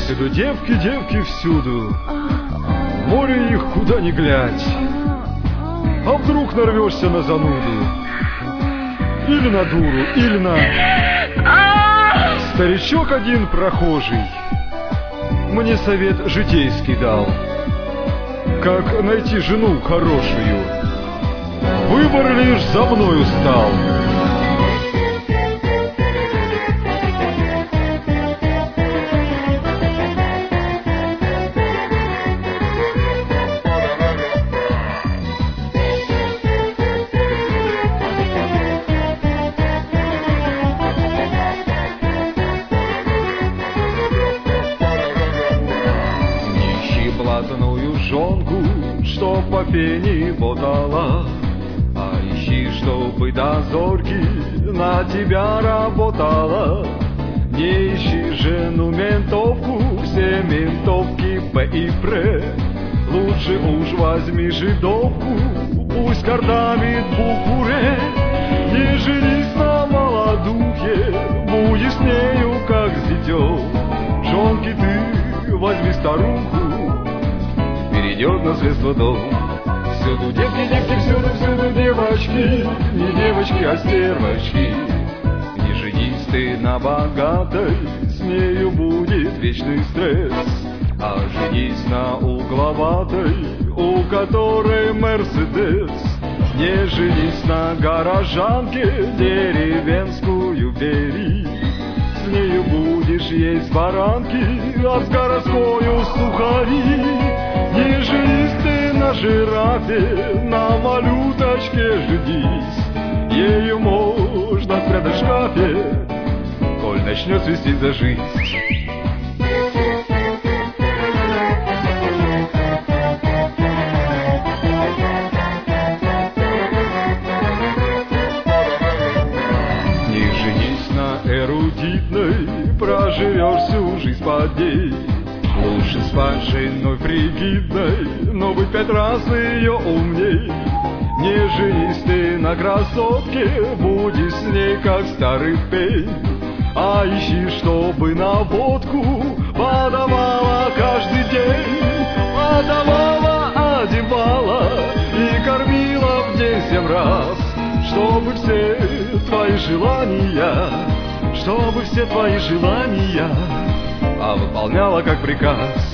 Всюду девки, девки всюду, море их куда ни глядь. А вдруг нарвешься на зануду, или на дуру, или на... Старичок один прохожий мне совет житейский дал, как найти жену хорошую. Выбор лишь за мною стал. Блатную жонку, что по пене ботала, а ищи, чтобы до зорьки на тебя работала. Не ищи жену ментовку, все ментовки П и Пр. Лучше уж возьми жидовку, пусть картавит букву Р. Не женись на молодухе, будешь с нею как с дитё. Жонки ты возьми старуху, перейдет наследство дом. Всюду девки, девки, всюду, всюду девочки, не девочки, а стервочки. Не женись ты на богатой, с нею будет вечный стресс. А женись на угловатой, у которой Мерседес. Не женись на горожанке, деревенскую бери. С нею будешь есть баранки, а с городскою сухари. Не женись ты на жирафе, на малюточке женись. Ею можно спрятать в шкафе, коль начнет свистеть за жизнь. Не женись на эрудитной, проживешь всю жизнь под ней. Лучше спать с женой фригидной, но быть 5 раз ее умней. Не женись ты на красотке, будешь с ней как старый пень. А ищи, чтобы на водку подавала каждый день. Подавала, одевала и кормила в день 7 раз. Чтобы все твои желания, чтобы все твои желания выполняла как приказ.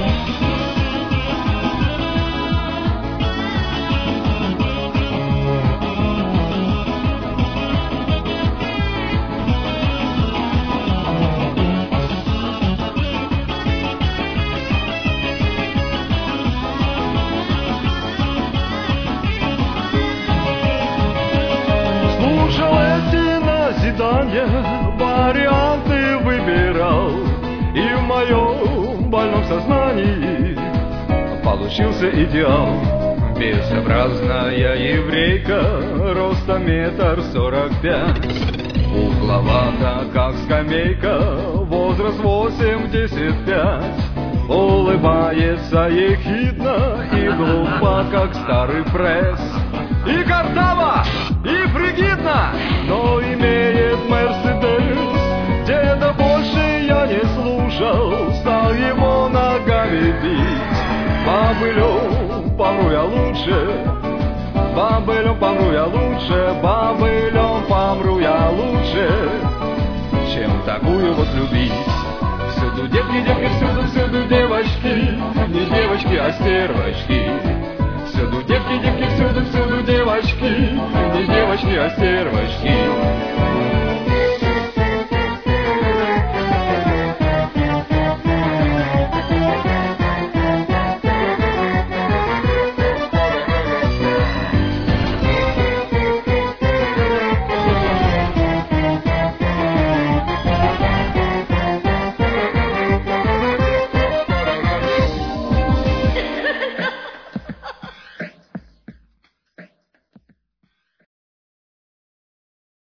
Слушал эти назидания, варианты выбирал, и в моем больном сознании получился идеал. Безобразная еврейка, ростом 1,45 м, угловата, как скамейка, возраст 85. Улыбается ехидно и глупо, как старый пресс. И картава, и фригидна, но имеет Мерседес. Деда больше я не слушал, стал его ногами бить. Бобылем помру я лучше, бобылем помру я лучше, бобылем помру я лучше, чем такую вот любить. Всюду девки, девки, всюду, всюду девочки, не девочки, а стервочки. Всюду девки, девки, всюду, всюду девочки, не девочки, а стервочки.